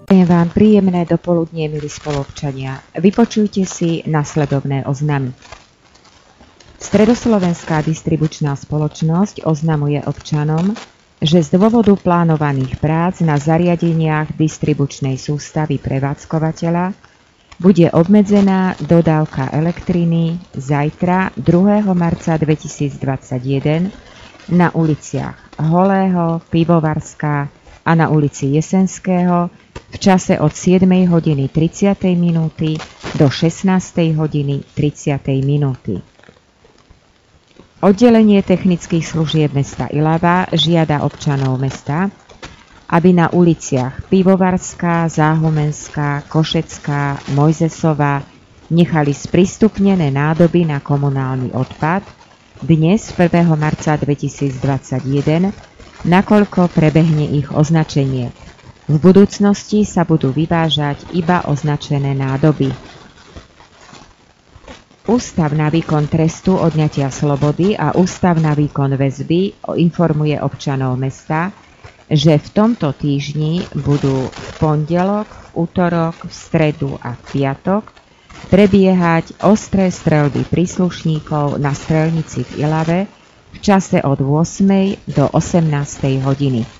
Prajem vám príjemné dopoludnie, milí spoluobčania. Vypočujte si nasledovné oznamy. Stredoslovenská distribučná spoločnosť oznamuje občanom, že z dôvodu plánovaných prác na zariadeniach distribučnej sústavy prevádzkovateľa bude obmedzená dodávka elektriny zajtra 2. marca 2021 na uliciach Holého, Pivovarská a na ulici Jesenského v čase od 7:30 do 16:30. Oddelenie technických služieb mesta Ilava žiada občanov mesta, aby na uliciach Pivovarská, Záhumenská, Košecká, Mojzesová nechali sprístupnené nádoby na komunálny odpad dnes 1. marca 2021, nakoľko prebehne ich označenie. V budúcnosti sa budú vyvážať iba označené nádoby. Ústav na výkon trestu odňatia slobody a Ústav na výkon väzby informuje občanov mesta, že v tomto týždni budú v pondelok, v utorok, v stredu a v piatok prebiehať ostré streľby príslušníkov na strelnici v Ilave v čase od 8. do 18. hodiny.